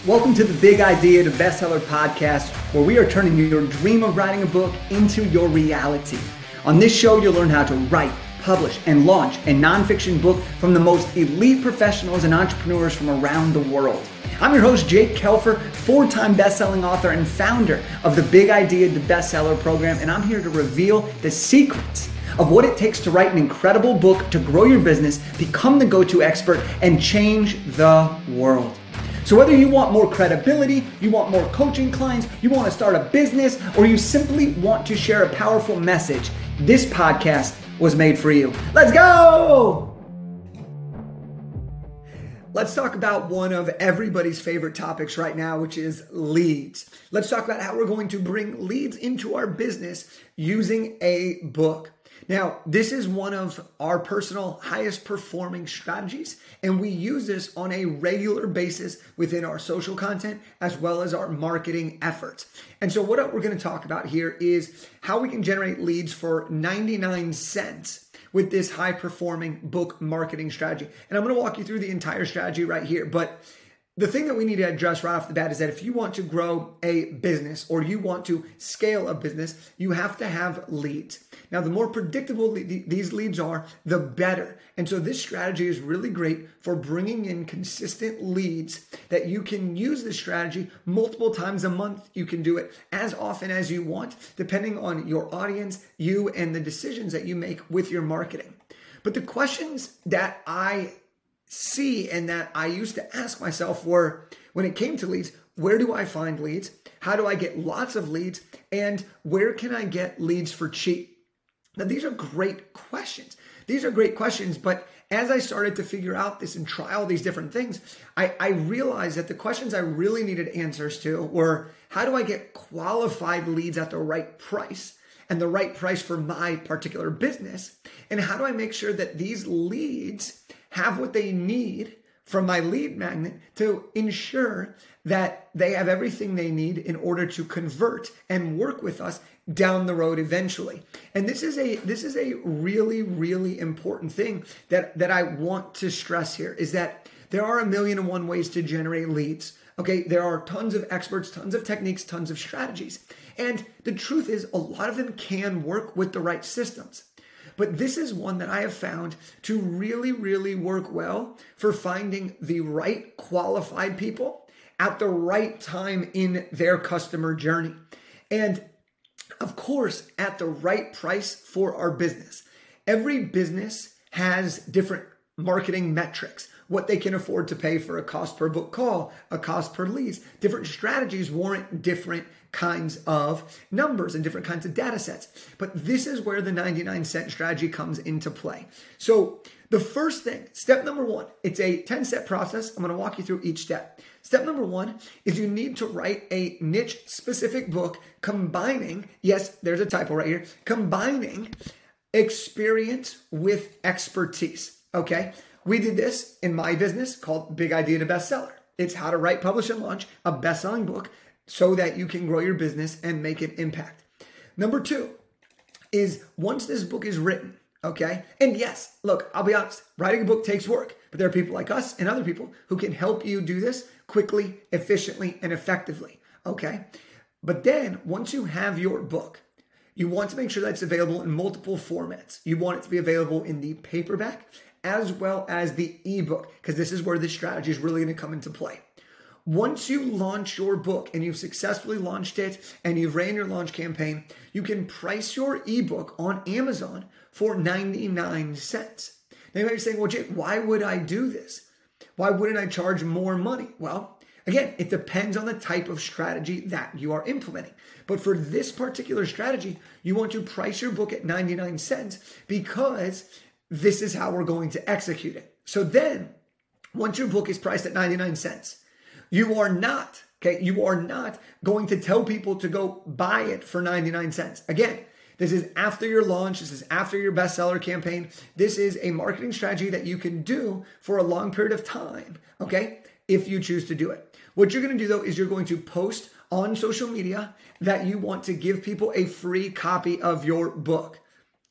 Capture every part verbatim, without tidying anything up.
Welcome to the Big Idea to Bestseller podcast, where we are turning your dream of writing a book into your reality. On this show, you'll learn how to write, publish, and launch a nonfiction book from the most elite professionals and entrepreneurs from around the world. I'm your host, Jake Kelfer, four-time best-selling author and founder of the Big Idea to Bestseller program, and I'm here to reveal the secrets of what it takes to write an incredible book to grow your business, become the go-to expert, and change the world. So whether you want more credibility, you want more coaching clients, you want to start a business, or you simply want to share a powerful message, this podcast was made for you. Let's go! Let's talk about one of everybody's favorite topics right now, which is leads. Let's talk about how we're going to bring leads into our business using a book. Now, this is one of our personal highest performing strategies, and we use this on a regular basis within our social content as well as our marketing efforts. And so what we're going to talk about here is how we can generate leads for ninety-nine cents with this high performing book marketing strategy. And I'm going to walk you through the entire strategy right here. But the thing that we need to address right off the bat is that if you want to grow a business or you want to scale a business, you have to have leads. Now, the more predictable these leads are, the better. And so this strategy is really great for bringing in consistent leads that you can use this strategy multiple times a month. You can do it as often as you want, depending on your audience, you, and the decisions that you make with your marketing. But the questions that I see and that I used to ask myself were, when it came to leads, where do I find leads? How do I get lots of leads? And where can I get leads for cheap? Now, these are great questions. These are great questions, but as I started to figure out this and try all these different things, I, I realized that the questions I really needed answers to were, how do I get qualified leads at the right price and the right price for my particular business? And how do I make sure that these leads have what they need from my lead magnet to ensure that they have everything they need in order to convert and work with us down the road eventually. And this is a this is a really, really important thing that, that I want to stress here, is that there are a million and one ways to generate leads. Okay, there are tons of experts, tons of techniques, tons of strategies. And the truth is, a lot of them can work with the right systems. But this is one that I have found to really, really work well for finding the right qualified people at the right time in their customer journey. And of course, at the right price for our business. Every business has different marketing metrics, what they can afford to pay for a cost per book call, a cost per leads. Different strategies warrant different kinds of numbers and different kinds of data sets. But this is where the ninety-nine cent strategy comes into play. So the first thing, step number one, it's a ten-step process. I'm going to walk you through each step. Step number one is you need to write a niche specific book combining, yes, there's a typo right here, combining experience with expertise, okay? We did this in my business called Big Idea to Bestseller. It's how to write, publish, and launch a best-selling book so that you can grow your business and make an impact. Number two is once this book is written, okay? And yes, look, I'll be honest, writing a book takes work, but there are people like us and other people who can help you do this quickly, efficiently, and effectively, okay? But then once you have your book, you want to make sure that it's available in multiple formats. You want it to be available in the paperback as well as the ebook, because this is where this strategy is really going to come into play. Once you launch your book and you've successfully launched it and you've ran your launch campaign, you can price your ebook on Amazon for ninety-nine cents. Now you might be saying, well, Jake, why would I do this? Why wouldn't I charge more money? Well, again, it depends on the type of strategy that you are implementing. But for this particular strategy, you want to price your book at ninety-nine cents because this is how we're going to execute it. So then, once your book is priced at ninety-nine cents, you are not, okay, you are not going to tell people to go buy it for ninety-nine cents. Again, this is after your launch. This is after your bestseller campaign. This is a marketing strategy that you can do for a long period of time, okay, if you choose to do it. What you're going to do, though, is you're going to post on social media that you want to give people a free copy of your book.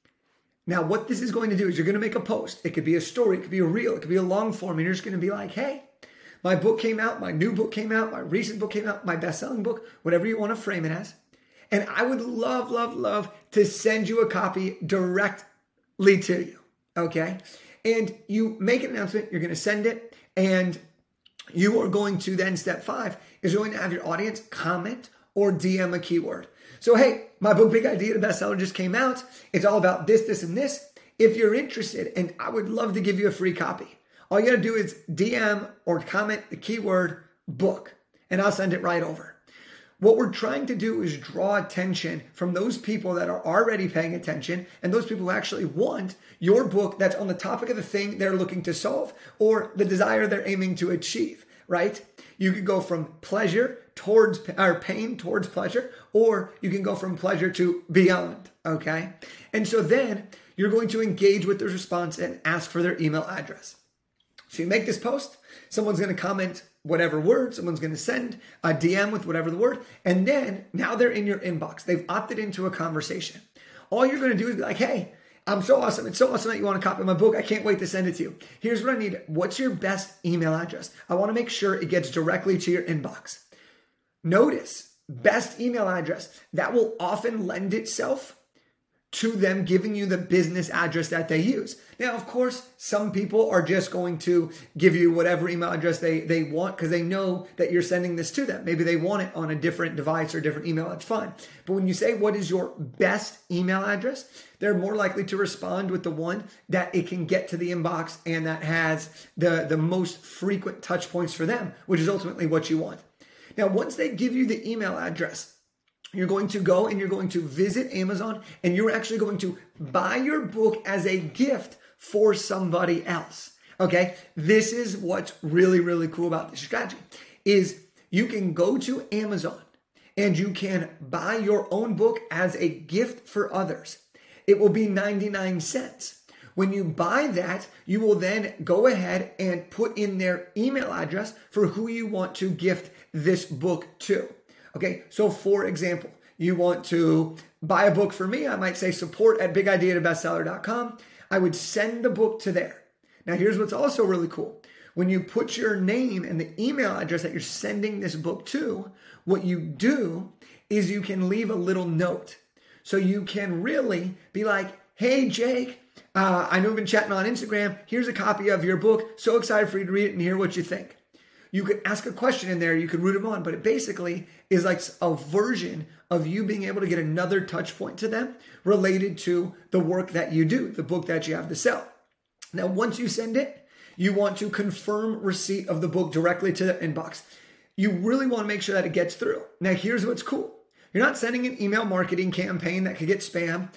Now, what this is going to do is you're going to make a post. It could be a story. It could be a reel. It could be a long form. And you're just going to be like, hey, My book came out, my new book came out, my recent book came out, my best-selling book, whatever you want to frame it as. And I would love, love, love to send you a copy directly to you, okay? And you make an announcement, you're going to send it, and you are going to then, step five, is you're going to have your audience comment or D M a keyword. So, hey, my book, Big Idea to Bestseller, just came out. It's all about this, this, and this. If you're interested, and I would love to give you a free copy, all you got to do is D M or comment the keyword book, and I'll send it right over. What we're trying to do is draw attention from those people that are already paying attention and those people who actually want your book that's on the topic of the thing they're looking to solve or the desire they're aiming to achieve, right? You could go from pleasure towards, or pain towards pleasure, or you can go from pleasure to beyond, okay? And so then you're going to engage with the response and ask for their email address. So you make this post, someone's going to comment whatever word, someone's going to send a D M with whatever the word, and then now they're in your inbox. They've opted into a conversation. All you're going to do is be like, hey, I'm so awesome. It's so awesome that you want to copy my book. I can't wait to send it to you. Here's what I need. What's your best email address? I want to make sure it gets directly to your inbox. Notice, best email address. That will often lend itself to them giving you the business address that they use. Now, of course, some people are just going to give you whatever email address they, they want because they know that you're sending this to them. Maybe they want it on a different device or different email. That's fine. But when you say, what is your best email address? They're more likely to respond with the one that it can get to the inbox and that has the, the most frequent touch points for them, which is ultimately what you want. Now, once they give you the email address, you're going to go and you're going to visit Amazon and you're actually going to buy your book as a gift for somebody else. Okay. This is what's really, really cool about this strategy is you can go to Amazon and you can buy your own book as a gift for others. It will be ninety-nine cents. When you buy that, you will then go ahead and put in their email address for who you want to gift this book to. Okay, so for example, you want to buy a book for me, I might say support at big idea to bestseller dot com. I would send the book to there. Now, here's what's also really cool. When you put your name and the email address that you're sending this book to, what you do is you can leave a little note. So you can really be like, hey, Jake, uh, I know we've been chatting on Instagram. Here's a copy of your book. So excited for you to read it and hear what you think. You could ask a question in there, you could root them on, but it basically is like a version of you being able to get another touch point to them related to the work that you do, the book that you have to sell. Now, once you send it, you want to confirm receipt of the book directly to the inbox. You really want to make sure that it gets through. Now, here's what's cool. You're not sending an email marketing campaign that could get spam.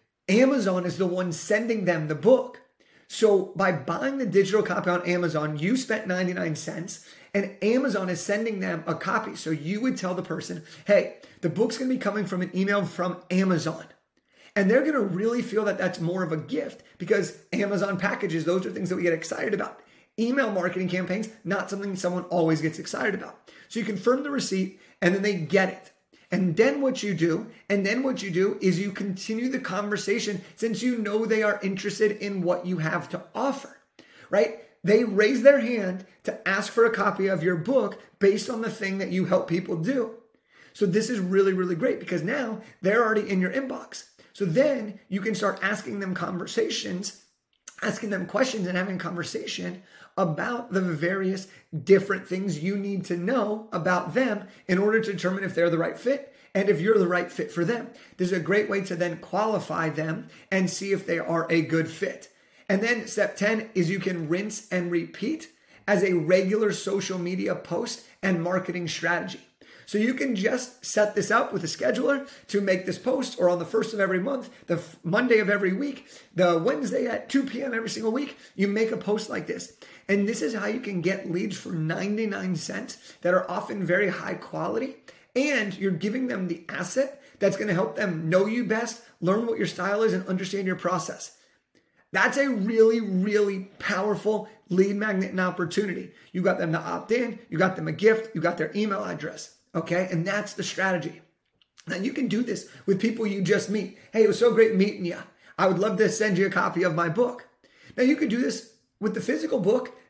Amazon is the one sending them the book. So by buying the digital copy on Amazon, you spent ninety-nine cents and Amazon is sending them a copy. So you would tell the person, hey, the book's going to be coming from an email from Amazon. And they're going to really feel that that's more of a gift because Amazon packages, those are things that we get excited about. Email marketing campaigns, not something someone always gets excited about. So you confirm the receipt and then they get it. And then what you do, and then what you do is you continue the conversation since you know they are interested in what you have to offer, right? They raise their hand to ask for a copy of your book based on the thing that you help people do. So this is really, really great because now they're already in your inbox. So then you can start asking them conversations, asking them questions and having conversation about the various different things you need to know about them in order to determine if they're the right fit and if you're the right fit for them. This is a great way to then qualify them and see if they are a good fit. And then step ten is you can rinse and repeat as a regular social media post and marketing strategy. So you can just set this up with a scheduler to make this post, or on the first of every month, the Monday of every week, the Wednesday at two p.m. every single week, you make a post like this. And this is how you can get leads for ninety-nine cents that are often very high quality. And you're giving them the asset that's going to help them know you best, learn what your style is, and understand your process. That's a really, really powerful lead magnet and opportunity. You got them to opt in, you got them a gift, you got their email address. Okay, and that's the strategy. Now you can do this with people you just meet. Hey, it was so great meeting you. I would love to send you a copy of my book. Now you can do this with the physical book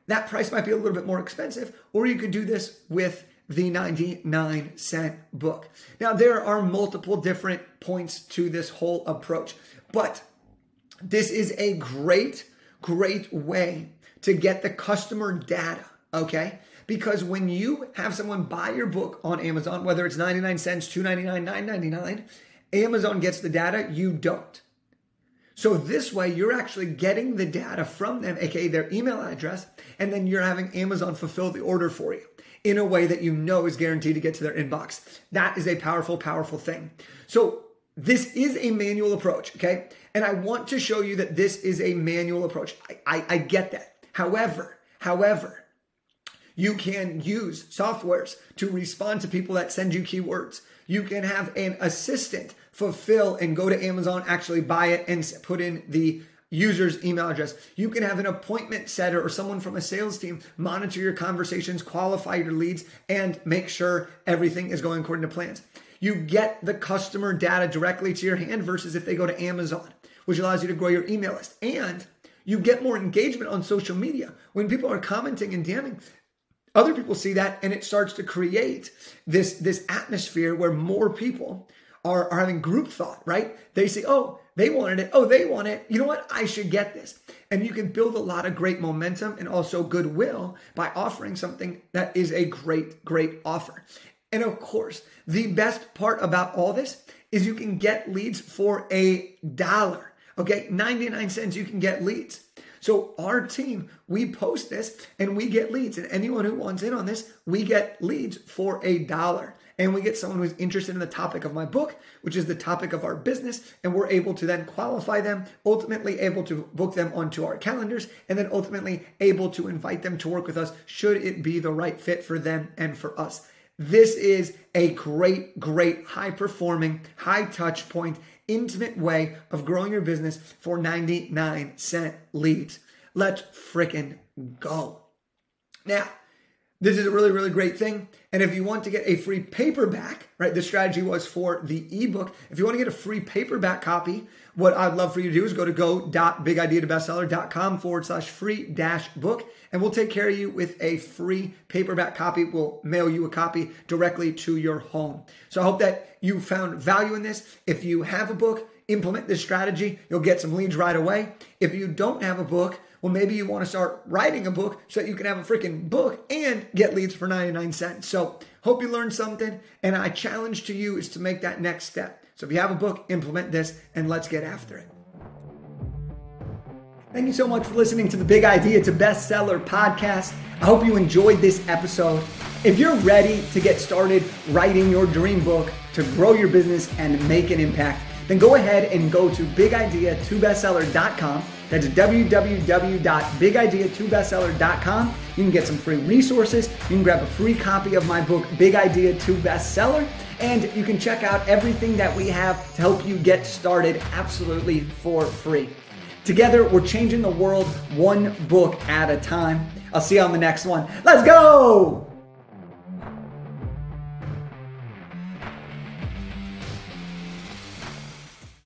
that price might be a little bit more expensive, or you could do this with the ninety-nine cent book. Now, there are multiple different points to this whole approach, but this is a great, great way to get the customer data, okay? Because when you have someone buy your book on Amazon, whether it's ninety-nine cents, two ninety-nine, nine ninety-nine, Amazon gets the data, you don't. So this way, you're actually getting the data from them, aka their email address, and then you're having Amazon fulfill the order for you in a way that you know is guaranteed to get to their inbox. That is a powerful, powerful thing. So this is a manual approach, okay? And I want to show you that this is a manual approach. I, I, I get that. However, however, you can use softwares to respond to people that send you keywords. You can have an assistant fulfill and go to Amazon, actually buy it and put in the user's email address. You can have an appointment setter or someone from a sales team monitor your conversations, qualify your leads, and make sure everything is going according to plans. You get the customer data directly to your hand versus if they go to Amazon, which allows you to grow your email list. And you get more engagement on social media. When people are commenting and DMing, other people see that, and it starts to create this, this atmosphere where more people are, are having group thought, right? They say, oh, they wanted it. Oh, they want it. You know what? I should get this. And you can build a lot of great momentum and also goodwill by offering something that is a great, great offer. And of course, the best part about all this is you can get leads for a dollar. Okay, ninety-nine cents, you can get leads. So our team, we post this and we get leads. And anyone who wants in on this, we get leads for a dollar. And we get someone who's interested in the topic of my book, which is the topic of our business. And we're able to then qualify them, ultimately able to book them onto our calendars, and then ultimately able to invite them to work with us should it be the right fit for them and for us. This is a great, great, high-performing, high-touch point, intimate way of growing your business for ninety-nine cent leads. Let's frickin' go. Now, this is a really, really great thing. And if you want to get a free paperback, right, the strategy was for the ebook. If you want to get a free paperback copy, what I'd love for you to do is go to go.bigideatobestseller.com forward slash free dash book. And we'll take care of you with a free paperback copy. We'll mail you a copy directly to your home. So I hope that you found value in this. If you have a book, implement this strategy. You'll get some leads right away. If you don't have a book, well, maybe you want to start writing a book so that you can have a freaking book and get leads for ninety-nine cents. So hope you learned something. And I challenge to you is to make that next step. So if you have a book, implement this and let's get after it. Thank you so much for listening to the Big Idea to Bestseller podcast. I hope you enjoyed this episode. If you're ready to get started writing your dream book to grow your business and make an impact, then go ahead and go to big idea to bestseller dot com. That's w w w dot big idea to bestseller dot com. You can get some free resources. You can grab a free copy of my book, Big Idea to Bestseller. And you can check out everything that we have to help you get started absolutely for free. Together, we're changing the world one book at a time. I'll see you on the next one. Let's go!